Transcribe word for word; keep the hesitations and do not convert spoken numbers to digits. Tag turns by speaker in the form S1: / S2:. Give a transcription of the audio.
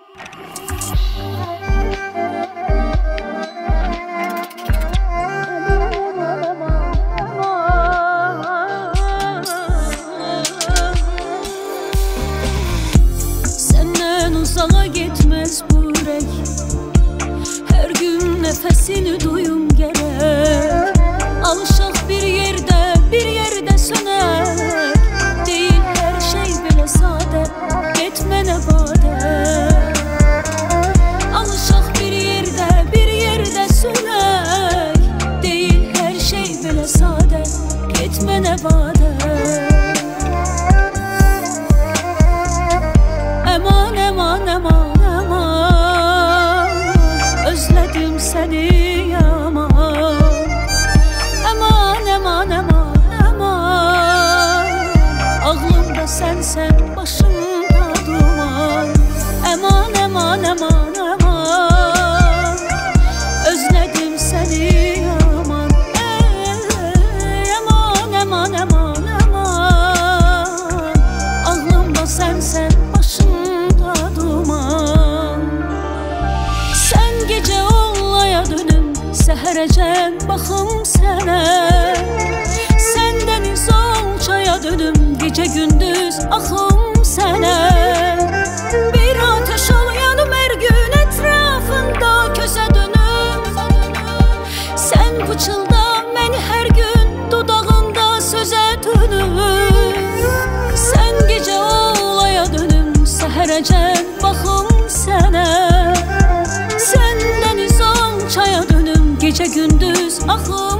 S1: Senden uzağa gitmez bu yürek, her gün nefesini duyum gerek. Alışık bir yerde, bir yerde söner, değil her şey bile sade, gitme ne bade. Alışık bir yerde, bir yerde söner, değil her şey bile sade, gitme ne bade. Eman eman eman eman, özledim seni yaman. Eman eman eman eman, ağlımda sensen başımda duman. Eman eman eman eman, özledim seni yaman. Ey, eman eman eman eman, ağlımda sensen başımda duman. Sen gece olaya dönüm, seherəcən baxım sənə. Sən dəniz ol çaya dönüm, gecə gündüz axım sənə. Bir ateş ol yanım hər gün ətrafında közə dönüm. Sən pıçılda məni hər gün dodağında sözə dönüm. Sən gecə olaya dönüm, seherəcən baxım sənə. Sən dəniz ol çaya dönüm, gecə gündüz axım